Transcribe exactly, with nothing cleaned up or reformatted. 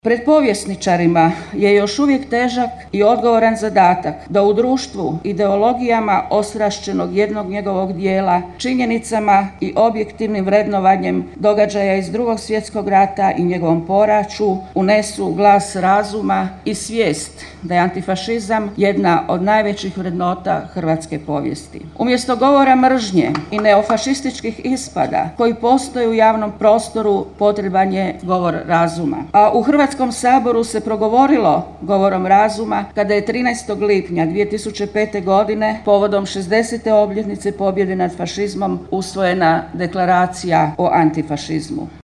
Pred povjesničarima je još uvijek težak i odgovoran zadatak da u društvu ideologijama ostrašćenog jednog njegovog dijela, činjenicama i objektivnim vrednovanjem događaja iz Drugog svjetskog rata i njegovom poraću unesu glas razuma i svijest da je antifašizam jedna od najvećih vrednota hrvatske povijesti. Umjesto govora mržnje i neofašističkih ispada koji postoje u javnom prostoru, potreban je govor razuma. A u Hrvatskom saboru se progovorilo govorom razuma kada je trinaestog lipnja dvije tisuće pete. godine povodom šezdesete obljetnice pobjede nad fašizmom usvojena deklaracija o antifašizmu.